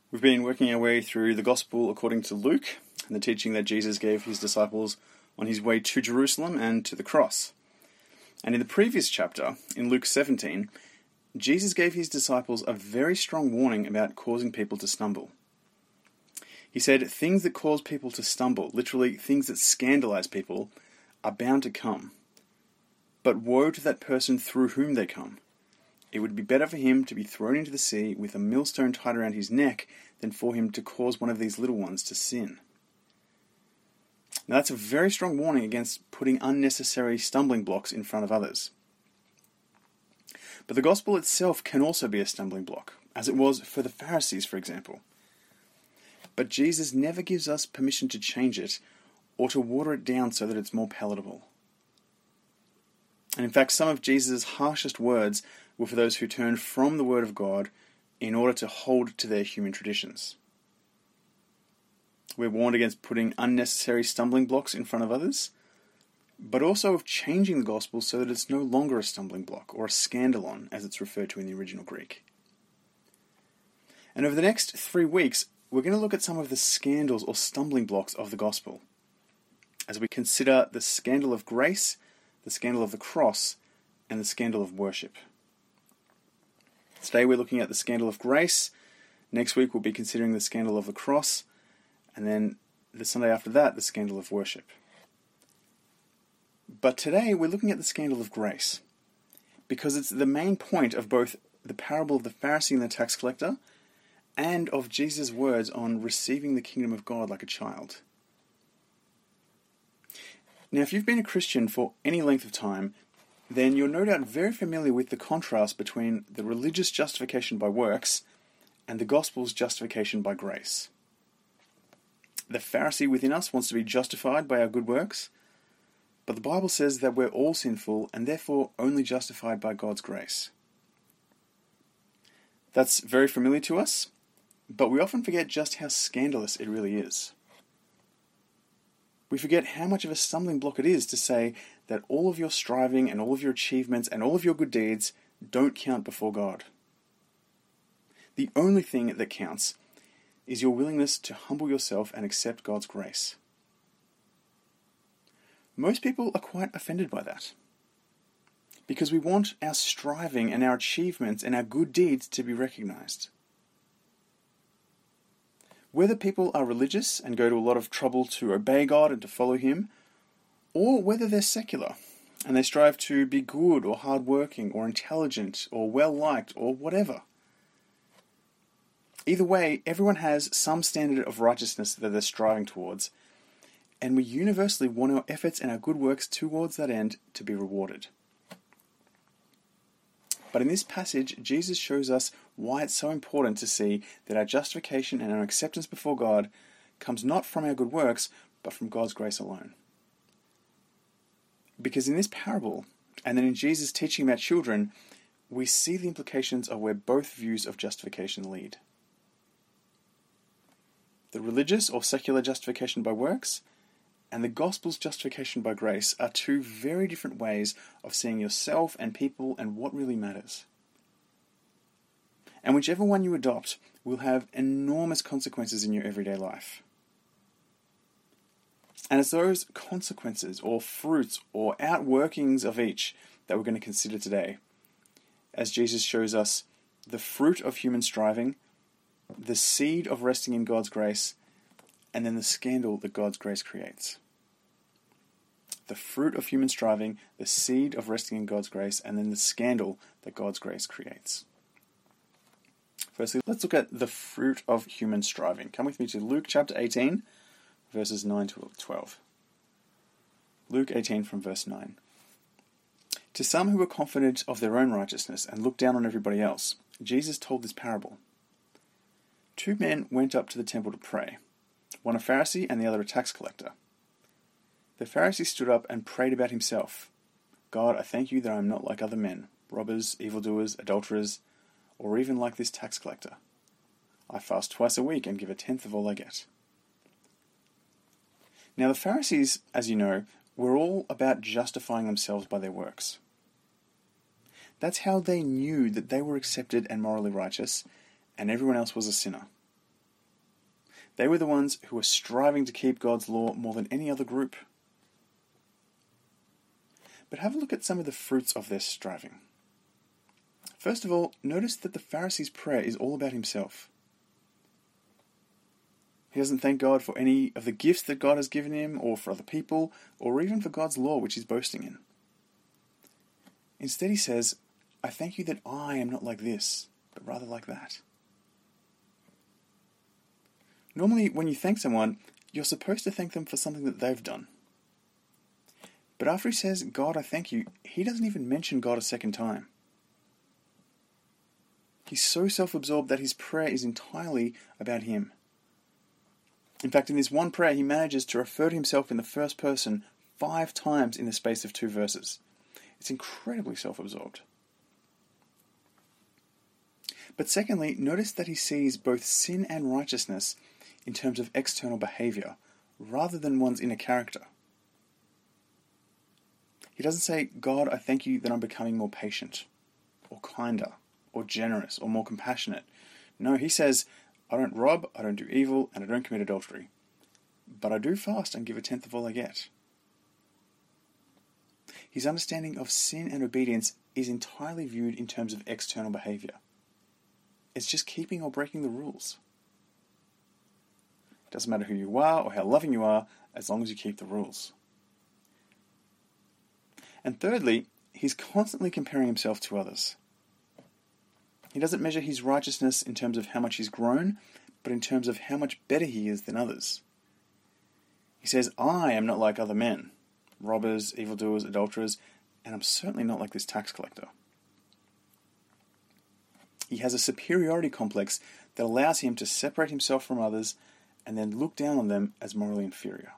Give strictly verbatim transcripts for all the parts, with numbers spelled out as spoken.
We've been working our way through the Gospel according to Luke and the teaching that Jesus gave his disciples on his way to Jerusalem and to the cross. And in the previous chapter, in Luke seventeen, Jesus gave his disciples a very strong warning about causing people to stumble. He said, things that cause people to stumble, literally things that scandalize people, are bound to come. But woe to that person through whom they come. It would be better for him to be thrown into the sea with a millstone tied around his neck than for him to cause one of these little ones to sin. Now that's a very strong warning against putting unnecessary stumbling blocks in front of others. But the gospel itself can also be a stumbling block, as it was for the Pharisees, for example. But Jesus never gives us permission to change it or to water it down so that it's more palatable. And in fact, some of Jesus' harshest words were for those who turned from the Word of God in order to hold to their human traditions. We're warned against putting unnecessary stumbling blocks in front of others, but also of changing the gospel so that it's no longer a stumbling block, or a scandalon, as it's referred to in the original Greek. And over the next three weeks, we're going to look at some of the scandals or stumbling blocks of the gospel, as we consider the scandal of grace, the scandal of the cross, and the scandal of worship. Today we're looking at the scandal of grace. Next week we'll be considering the scandal of the cross. And then the Sunday after that, the scandal of worship. But today we're looking at the scandal of grace, because it's the main point of both the parable of the Pharisee and the tax collector and of Jesus' words on receiving the kingdom of God like a child. Now, if you've been a Christian for any length of time, then you're no doubt very familiar with the contrast between the religious justification by works and the gospel's justification by grace. The Pharisee within us wants to be justified by our good works, but the Bible says that we're all sinful and therefore only justified by God's grace. That's very familiar to us, but we often forget just how scandalous it really is. We forget how much of a stumbling block it is to say that all of your striving and all of your achievements and all of your good deeds don't count before God. The only thing that counts is your willingness to humble yourself and accept God's grace. Most people are quite offended by that, because we want our striving and our achievements and our good deeds to be recognized. Whether people are religious and go to a lot of trouble to obey God and to follow Him, or whether they're secular and they strive to be good or hardworking or intelligent or well-liked or whatever. Either way, everyone has some standard of righteousness that they're striving towards, and we universally want our efforts and our good works towards that end to be rewarded. But in this passage, Jesus shows us why it's so important to see that our justification and our acceptance before God comes not from our good works, but from God's grace alone. Because in this parable, and then in Jesus' teaching about children, we see the implications of where both views of justification lead. The religious or secular justification by works and the gospel's justification by grace are two very different ways of seeing yourself and people and what really matters. And whichever one you adopt will have enormous consequences in your everyday life. And it's those consequences or fruits or outworkings of each that we're going to consider today, as Jesus shows us the fruit of human striving, the seed of resting in God's grace, and then the scandal that God's grace creates. The fruit of human striving, the seed of resting in God's grace, and then the scandal that God's grace creates. Firstly, let's look at the fruit of human striving. Come with me to Luke chapter eighteen, verses nine to twelve. Luke eighteen from verse nine. To some who were confident of their own righteousness and looked down on everybody else, Jesus told this parable. Two men went up to the temple to pray, one a Pharisee and the other a tax collector. The Pharisee stood up and prayed about himself. God, I thank you that I am not like other men, robbers, evildoers, adulterers, or even like this tax collector. I fast twice a week and give a tenth of all I get. Now the Pharisees, as you know, were all about justifying themselves by their works. That's how they knew that they were accepted and morally righteous, and everyone else was a sinner. They were the ones who were striving to keep God's law more than any other group. But have a look at some of the fruits of their striving. First of all, notice that the Pharisee's prayer is all about himself. He doesn't thank God for any of the gifts that God has given him, or for other people, or even for God's law, which he's boasting in. Instead he says, I thank you that I am not like this, but rather like that. Normally, when you thank someone, you're supposed to thank them for something that they've done. But after he says, God, I thank you, he doesn't even mention God a second time. He's so self-absorbed that his prayer is entirely about him. In fact, in this one prayer, he manages to refer to himself in the first person five times in the space of two verses. It's incredibly self-absorbed. But secondly, notice that he sees both sin and righteousness in terms of external behavior, rather than one's inner character. He doesn't say, God, I thank you that I'm becoming more patient, or kinder, or generous, or more compassionate. No, he says, I don't rob, I don't do evil, and I don't commit adultery. But I do fast and give a tenth of all I get. His understanding of sin and obedience is entirely viewed in terms of external behavior. It's just keeping or breaking the rules. It doesn't matter who you are or how loving you are, as long as you keep the rules. And thirdly, he's constantly comparing himself to others. He doesn't measure his righteousness in terms of how much he's grown, but in terms of how much better he is than others. He says, I am not like other men, robbers, evildoers, adulterers, and I'm certainly not like this tax collector. He has a superiority complex that allows him to separate himself from others and then look down on them as morally inferior.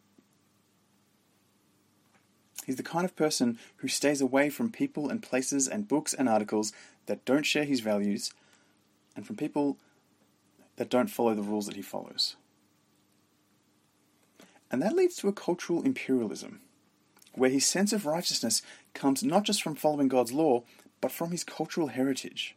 He's the kind of person who stays away from people and places and books and articles that don't share his values, and from people that don't follow the rules that he follows. And that leads to a cultural imperialism, where his sense of righteousness comes not just from following God's law, but from his cultural heritage.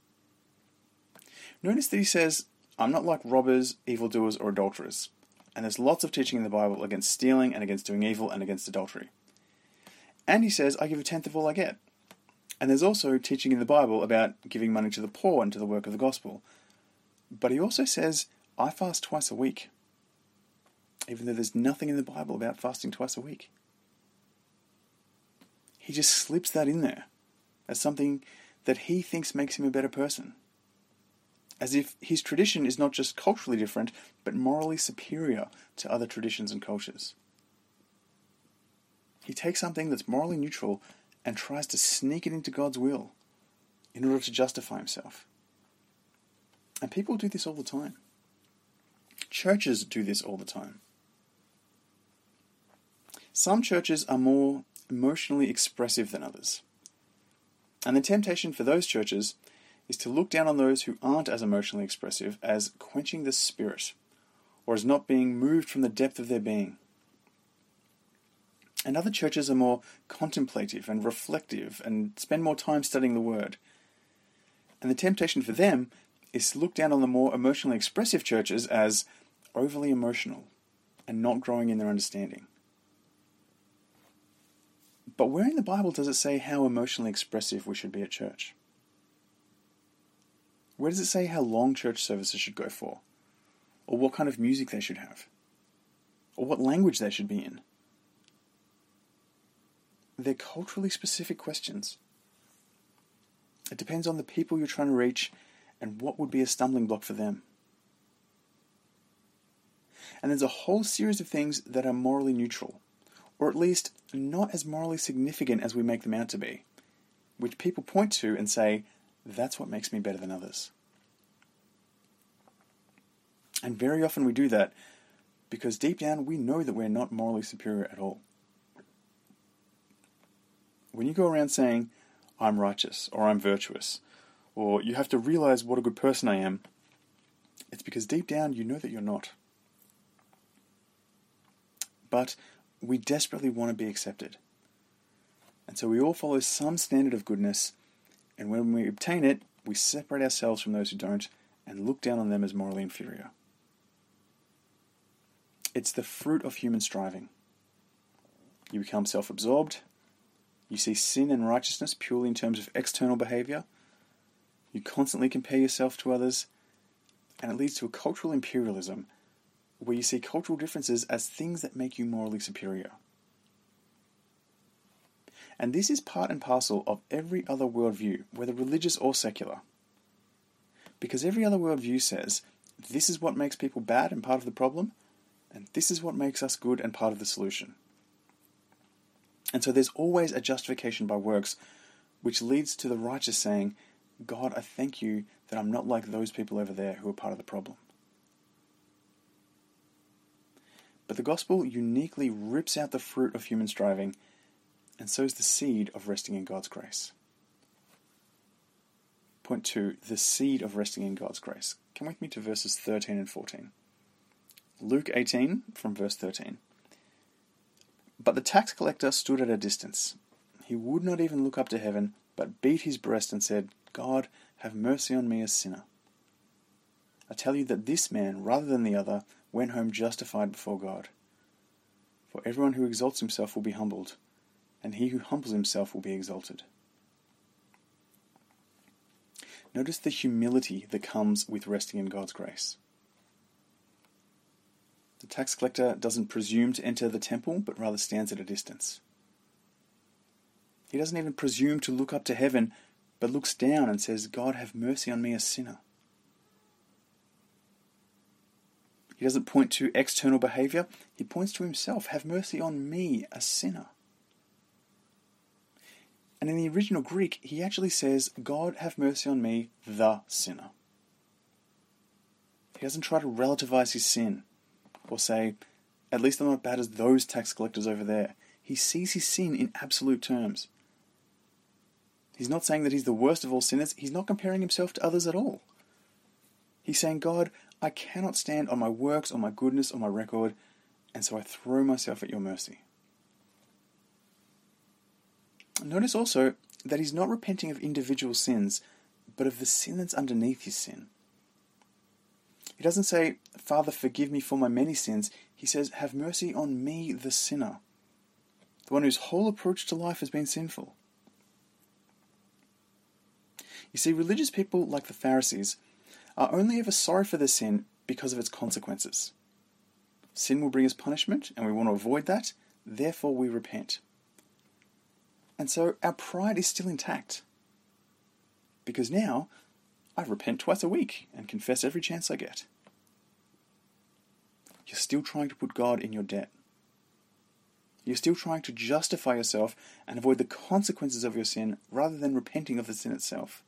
Notice that he says, I'm not like robbers, evildoers, or adulterers. And there's lots of teaching in the Bible against stealing and against doing evil and against adultery. And he says, I give a tenth of all I get. And there's also teaching in the Bible about giving money to the poor and to the work of the gospel. But he also says, I fast twice a week. Even though there's nothing in the Bible about fasting twice a week. He just slips that in there as something that he thinks makes him a better person. As if his tradition is not just culturally different, but morally superior to other traditions and cultures. He takes something that's morally neutral and tries to sneak it into God's will in order to justify himself. And people do this all the time. Churches do this all the time. Some churches are more emotionally expressive than others. And the temptation for those churches is to look down on those who aren't as emotionally expressive as quenching the spirit, or as not being moved from the depth of their being. And other churches are more contemplative and reflective and spend more time studying the Word. And the temptation for them is to look down on the more emotionally expressive churches as overly emotional and not growing in their understanding. But where in the Bible does it say how emotionally expressive we should be at church? Where does it say how long church services should go for? Or what kind of music they should have? Or what language they should be in? They're culturally specific questions. It depends on the people you're trying to reach and what would be a stumbling block for them. And there's a whole series of things that are morally neutral, or at least not as morally significant as we make them out to be, which people point to and say, that's what makes me better than others. And very often we do that because deep down we know that we're not morally superior at all. When you go around saying, I'm righteous, or I'm virtuous, or you have to realize what a good person I am, it's because deep down you know that you're not. But we desperately want to be accepted. And so we all follow some standard of goodness, and when we obtain it, we separate ourselves from those who don't and look down on them as morally inferior. It's the fruit of human striving. You become self-absorbed. You see sin and righteousness purely in terms of external behavior. You constantly compare yourself to others. And it leads to a cultural imperialism where you see cultural differences as things that make you morally superior. And this is part and parcel of every other worldview, whether religious or secular. Because every other worldview says, this is what makes people bad and part of the problem, and this is what makes us good and part of the solution. And so there's always a justification by works, which leads to the righteous saying, God, I thank you that I'm not like those people over there who are part of the problem. But the gospel uniquely rips out the fruit of human striving and sows the seed of resting in God's grace. Point two, the seed of resting in God's grace. Come with me to verses thirteen and fourteen. Luke eighteen, from verse thirteen. But the tax collector stood at a distance. He would not even look up to heaven, but beat his breast and said, God, have mercy on me, a sinner. I tell you that this man, rather than the other, went home justified before God. For everyone who exalts himself will be humbled, and he who humbles himself will be exalted. Notice the humility that comes with resting in God's grace. The tax collector doesn't presume to enter the temple, but rather stands at a distance. He doesn't even presume to look up to heaven, but looks down and says, God, have mercy on me, a sinner. He doesn't point to external behavior. He points to himself. Have mercy on me, a sinner. And in the original Greek, he actually says, God, have mercy on me, the sinner. He doesn't try to relativize his sin or say, at least I'm not bad as those tax collectors over there. He sees his sin in absolute terms. He's not saying that he's the worst of all sinners. He's not comparing himself to others at all. He's saying, God, I cannot stand on my works, on my goodness, on my record, and so I throw myself at your mercy. Notice also that he's not repenting of individual sins, but of the sin that's underneath his sin. He doesn't say, Father, forgive me for my many sins. He says, have mercy on me, the sinner, the one whose whole approach to life has been sinful. You see, religious people like the Pharisees are only ever sorry for their sin because of its consequences. Sin will bring us punishment, and we want to avoid that, therefore we repent. And so our pride is still intact. Because now, I repent twice a week and confess every chance I get. You're still trying to put God in your debt. You're still trying to justify yourself and avoid the consequences of your sin rather than repenting of the sin itself.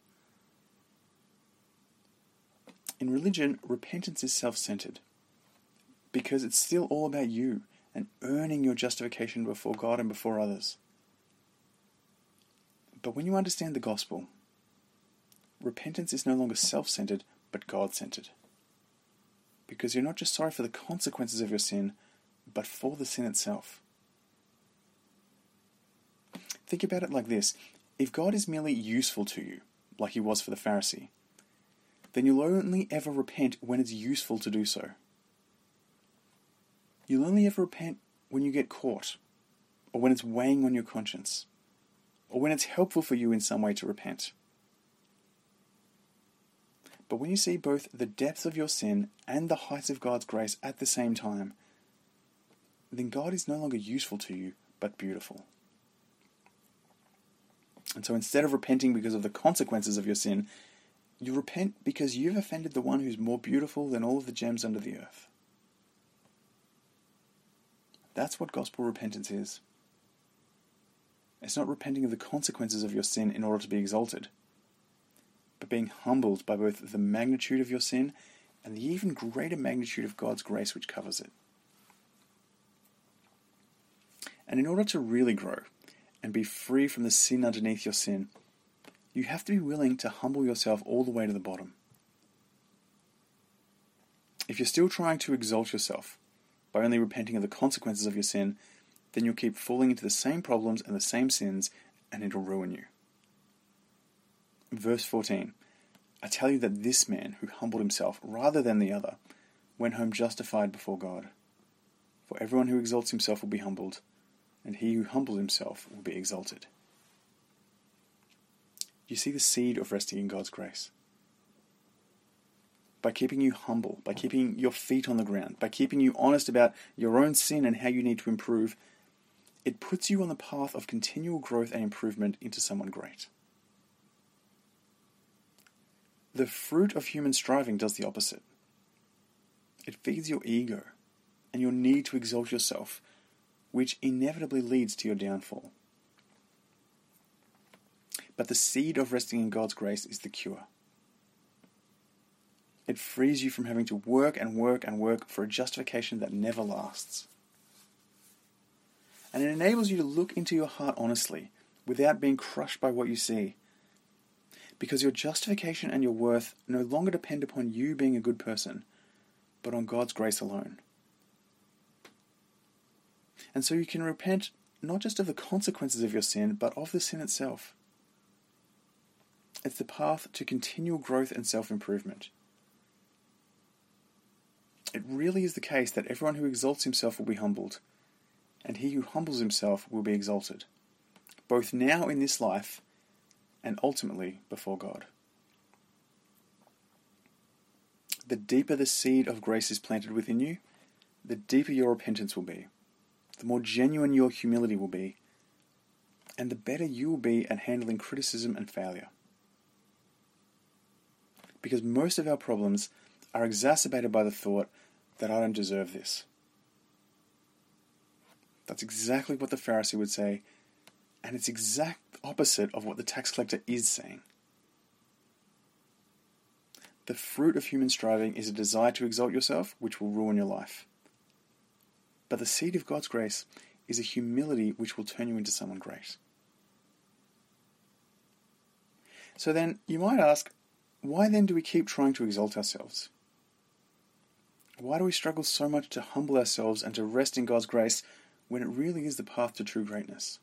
In religion, repentance is self-centered because it's still all about you and earning your justification before God and before others. But when you understand the gospel, repentance is no longer self-centered, but God-centered. Because you're not just sorry for the consequences of your sin, but for the sin itself. Think about it like this. If God is merely useful to you, like he was for the Pharisee, then you'll only ever repent when it's useful to do so. You'll only ever repent when you get caught, or when it's weighing on your conscience, or when it's helpful for you in some way to repent. But when you see both the depth of your sin and the heights of God's grace at the same time, then God is no longer useful to you, but beautiful. And so instead of repenting because of the consequences of your sin, you repent because you've offended the one who's more beautiful than all of the gems under the earth. That's what gospel repentance is. It's not repenting of the consequences of your sin in order to be exalted, but being humbled by both the magnitude of your sin and the even greater magnitude of God's grace which covers it. And in order to really grow and be free from the sin underneath your sin, you have to be willing to humble yourself all the way to the bottom. If you're still trying to exalt yourself by only repenting of the consequences of your sin, then you'll keep falling into the same problems and the same sins, and it'll ruin you. Verse fourteen, I tell you that this man who humbled himself rather than the other went home justified before God. For everyone who exalts himself will be humbled, and he who humbles himself will be exalted. You see the seed of resting in God's grace. By keeping you humble, by keeping your feet on the ground, by keeping you honest about your own sin and how you need to improve, it puts you on the path of continual growth and improvement into someone great. The fruit of human striving does the opposite. It feeds your ego and your need to exalt yourself, which inevitably leads to your downfall. But the seed of resting in God's grace is the cure. It frees you from having to work and work and work for a justification that never lasts. And it enables you to look into your heart honestly, without being crushed by what you see. Because your justification and your worth no longer depend upon you being a good person, but on God's grace alone. And so you can repent not just of the consequences of your sin, but of the sin itself. It's the path to continual growth and self-improvement. It really is the case that everyone who exalts himself will be humbled, and he who humbles himself will be exalted, both now in this life and ultimately before God. The deeper the seed of grace is planted within you, the deeper your repentance will be, the more genuine your humility will be, and the better you will be at handling criticism and failure. Because most of our problems are exacerbated by the thought that I don't deserve this. That's exactly what the Pharisee would say, and it's exact opposite of what the tax collector is saying. The fruit of human striving is a desire to exalt yourself, which will ruin your life. But the seed of God's grace is a humility which will turn you into someone great. So then, you might ask, why then do we keep trying to exalt ourselves? Why do we struggle so much to humble ourselves and to rest in God's grace when it really is the path to true greatness?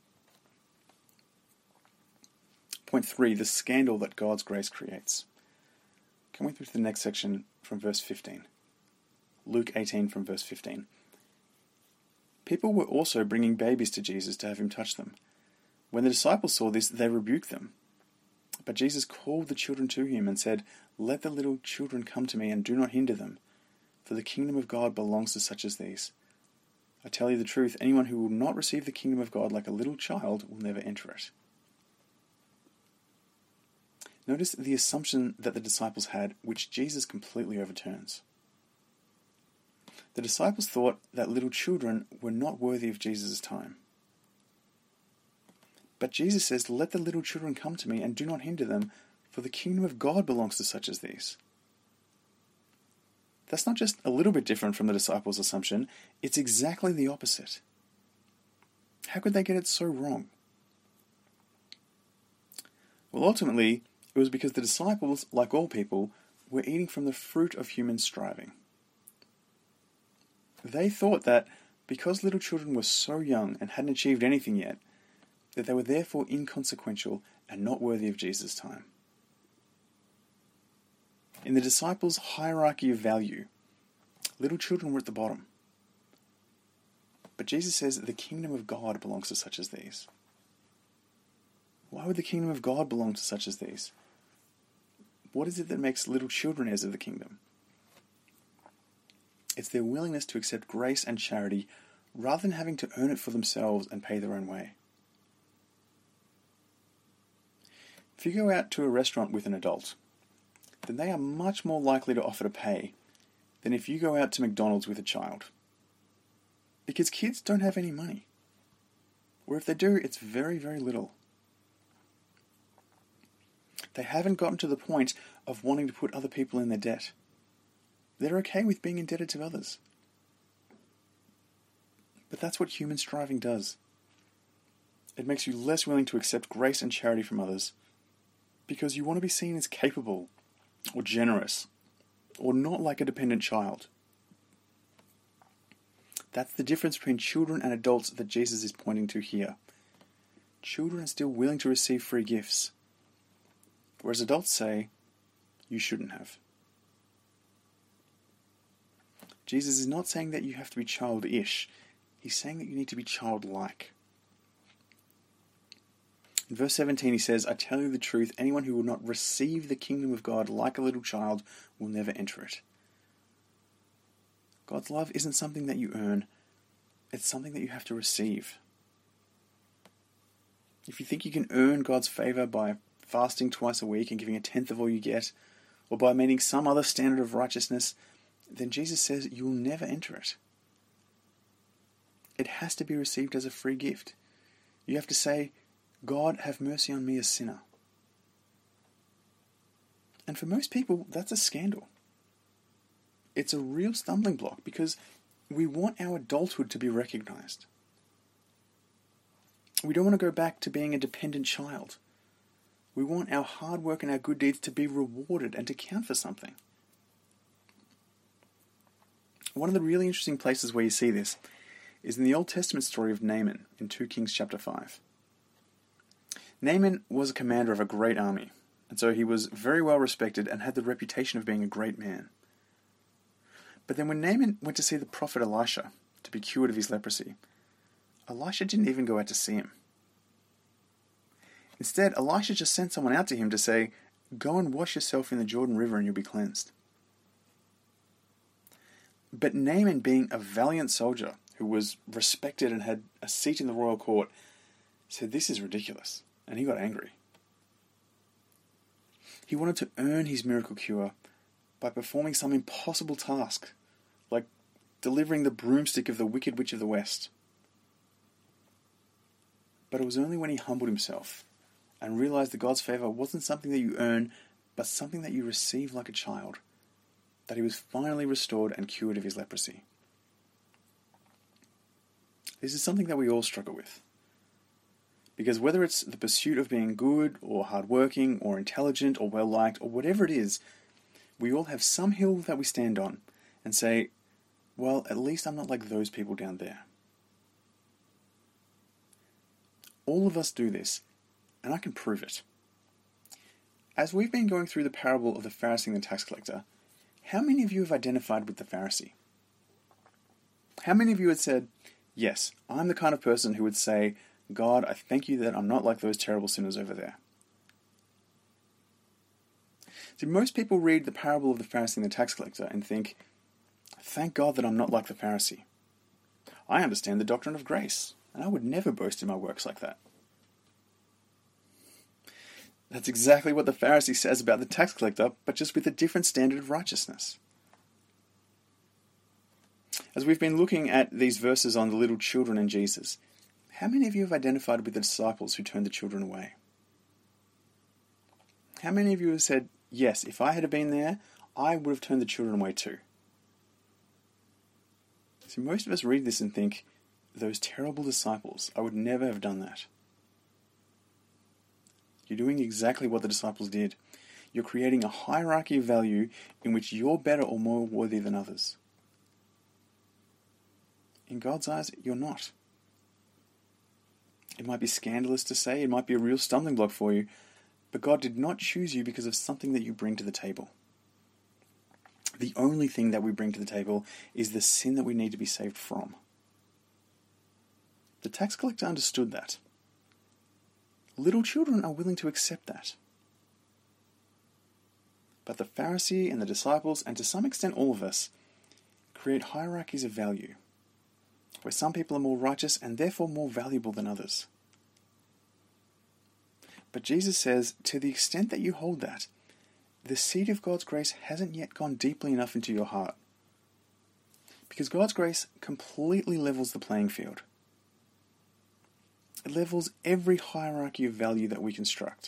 Point three, the scandal that God's grace creates. Come with me to the next section from verse fifteen. Luke eighteen from verse fifteen. People were also bringing babies to Jesus to have him touch them. When the disciples saw this, they rebuked them. But Jesus called the children to him and said, "Let the little children come to me and do not hinder them, for the kingdom of God belongs to such as these. I tell you the truth, anyone who will not receive the kingdom of God like a little child will never enter it." Notice the assumption that the disciples had, which Jesus completely overturns. The disciples thought that little children were not worthy of Jesus' time. But Jesus says, "Let the little children come to me and do not hinder them, for the kingdom of God belongs to such as these." That's not just a little bit different from the disciples' assumption, it's exactly the opposite. How could they get it so wrong? Well, ultimately, it was because the disciples, like all people, were eating from the fruit of human striving. They thought that because little children were so young and hadn't achieved anything yet, that they were therefore inconsequential and not worthy of Jesus' time. In the disciples' hierarchy of value, little children were at the bottom. But Jesus says that the kingdom of God belongs to such as these. Why would the kingdom of God belong to such as these? What is it that makes little children heirs of the kingdom? It's their willingness to accept grace and charity rather than having to earn it for themselves and pay their own way. If you go out to a restaurant with an adult, then they are much more likely to offer to pay than if you go out to McDonald's with a child. Because kids don't have any money. Or if they do, it's very, very little. They haven't gotten to the point of wanting to put other people in their debt. They're okay with being indebted to others. But that's what human striving does. It makes you less willing to accept grace and charity from others because you want to be seen as capable or generous or not like a dependent child. That's the difference between children and adults that Jesus is pointing to here. Children are still willing to receive free gifts, whereas adults say, "You shouldn't have." Jesus is not saying that you have to be childish. He's saying that you need to be childlike. In verse seventeen he says, I tell you the truth, anyone who will not receive the kingdom of God like a little child will never enter it. God's love isn't something that you earn. It's something that you have to receive. If you think you can earn God's favour by fasting twice a week and giving a tenth of all you get, or by meeting some other standard of righteousness, then Jesus says you will never enter it. It has to be received as a free gift. You have to say, God, have mercy on me, a sinner. And for most people, that's a scandal. It's a real stumbling block because we want our adulthood to be recognised. We don't want to go back to being a dependent child. We want our hard work and our good deeds to be rewarded and to count for something. One of the really interesting places where you see this is in the Old Testament story of Naaman in Second Kings chapter five. Naaman was a commander of a great army, and so he was very well respected and had the reputation of being a great man. But then when Naaman went to see the prophet Elisha to be cured of his leprosy, Elisha didn't even go out to see him. Instead, Elisha just sent someone out to him to say, go and wash yourself in the Jordan River and you'll be cleansed. But Naaman, being a valiant soldier who was respected and had a seat in the royal court, said this is ridiculous, and he got angry. He wanted to earn his miracle cure by performing some impossible task, like delivering the broomstick of the Wicked Witch of the West. But it was only when he humbled himself and realized that God's favour wasn't something that you earn, but something that you receive like a child, that he was finally restored and cured of his leprosy. This is something that we all struggle with. Because whether it's the pursuit of being good, or hardworking, or intelligent, or well-liked, or whatever it is, we all have some hill that we stand on and say, well, at least I'm not like those people down there. All of us do this, and I can prove it. As we've been going through the parable of the Pharisee and the tax collector, how many of you have identified with the Pharisee? How many of you had said, yes, I'm the kind of person who would say, God, I thank you that I'm not like those terrible sinners over there. See, most people read the parable of the Pharisee and the tax collector and think, thank God that I'm not like the Pharisee. I understand the doctrine of grace, and I would never boast in my works like that. That's exactly what the Pharisee says about the tax collector, but just with a different standard of righteousness. As we've been looking at these verses on the little children and Jesus, how many of you have identified with the disciples who turned the children away? How many of you have said, yes, if I had been there, I would have turned the children away too? So most of us read this and think, those terrible disciples, I would never have done that. You're doing exactly what the disciples did. You're creating a hierarchy of value in which you're better or more worthy than others. In God's eyes, you're not. It might be scandalous to say, it might be a real stumbling block for you, but God did not choose you because of something that you bring to the table. The only thing that we bring to the table is the sin that we need to be saved from. The tax collector understood that. Little children are willing to accept that. But the Pharisee and the disciples, and to some extent all of us, create hierarchies of value, where some people are more righteous and therefore more valuable than others. But Jesus says, to the extent that you hold that, the seed of God's grace hasn't yet gone deeply enough into your heart. Because God's grace completely levels the playing field. It levels every hierarchy of value that we construct.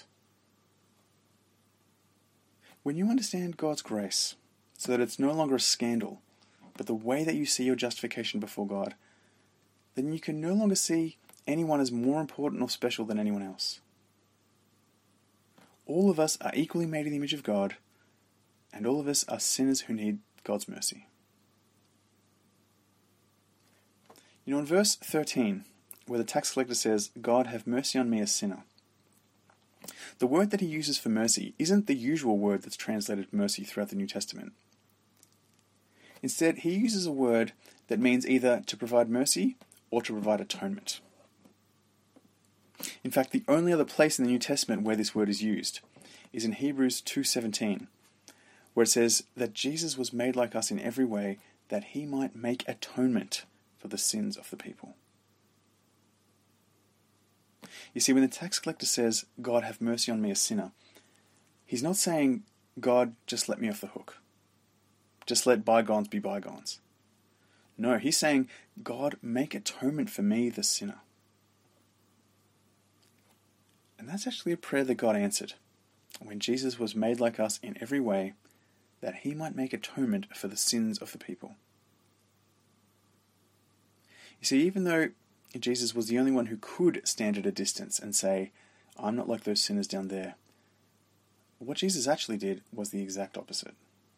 When you understand God's grace, so that it's no longer a scandal, but the way that you see your justification before God, then you can no longer see anyone as more important or special than anyone else. All of us are equally made in the image of God, and all of us are sinners who need God's mercy. You know, in verse thirteen, where the tax collector says, God, have mercy on me, a sinner, the word that he uses for mercy isn't the usual word that's translated mercy throughout the New Testament. Instead, he uses a word that means either to provide mercy or to provide atonement. In fact, the only other place in the New Testament where this word is used is in Hebrews two seventeen, where it says that Jesus was made like us in every way that he might make atonement for the sins of the people. You see, when the tax collector says, "God, have mercy on me, a sinner," he's not saying, "God, just let me off the hook. Just let bygones be bygones." No, he's saying, "God, make atonement for me, the sinner." And that's actually a prayer that God answered when Jesus was made like us in every way that he might make atonement for the sins of the people. You see, even though Jesus was the only one who could stand at a distance and say, "I'm not like those sinners down there," what Jesus actually did was the exact opposite.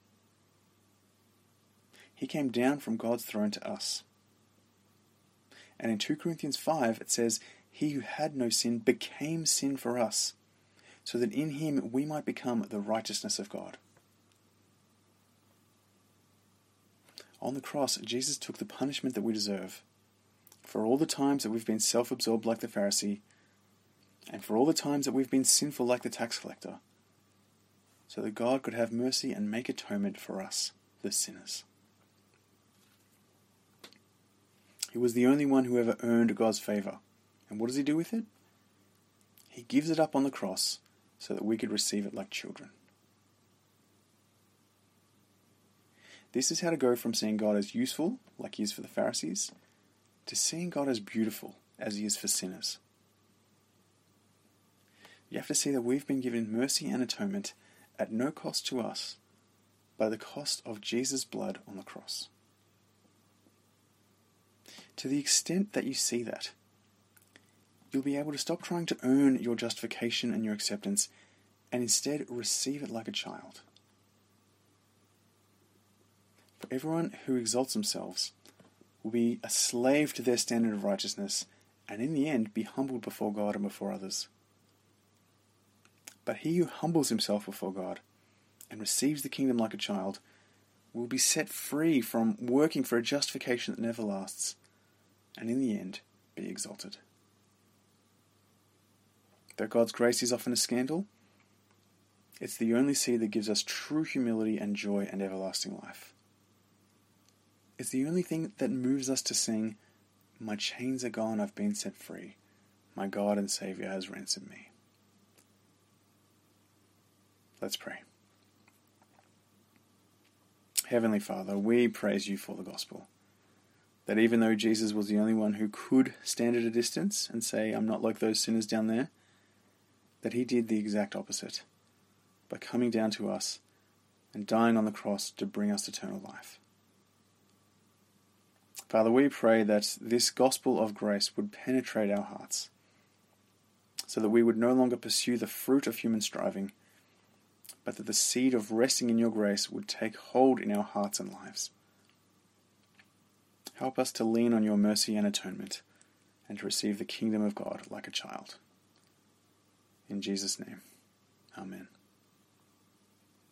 He came down from God's throne to us. And in two Corinthians five it says, "He who had no sin became sin for us, so that in him we might become the righteousness of God." On the cross, Jesus took the punishment that we deserve for all the times that we've been self-absorbed like the Pharisee, and for all the times that we've been sinful like the tax collector, so that God could have mercy and make atonement for us, the sinners. He was the only one who ever earned God's favour. And what does he do with it? He gives it up on the cross so that we could receive it like children. This is how to go from seeing God as useful, like he is for the Pharisees, to seeing God as beautiful, as he is for sinners. You have to see that we've been given mercy and atonement at no cost to us, by the cost of Jesus' blood on the cross. To the extent that you see that, you'll be able to stop trying to earn your justification and your acceptance, and instead receive it like a child. For everyone who exalts themselves will be a slave to their standard of righteousness, and in the end be humbled before God and before others. But he who humbles himself before God and receives the kingdom like a child will be set free from working for a justification that never lasts, and in the end be exalted. Though God's grace is often a scandal, it's the only seed that gives us true humility and joy and everlasting life. It's the only thing that moves us to sing, "My chains are gone, I've been set free. My God and Saviour has ransomed me." Let's pray. Heavenly Father, we praise you for the gospel. That even though Jesus was the only one who could stand at a distance and say, "I'm not like those sinners down there," that he did the exact opposite by coming down to us and dying on the cross to bring us eternal life. Father, we pray that this gospel of grace would penetrate our hearts, so that we would no longer pursue the fruit of human striving, but that the seed of resting in your grace would take hold in our hearts and lives. Help us to lean on your mercy and atonement, and to receive the kingdom of God like a child. In Jesus' name, amen.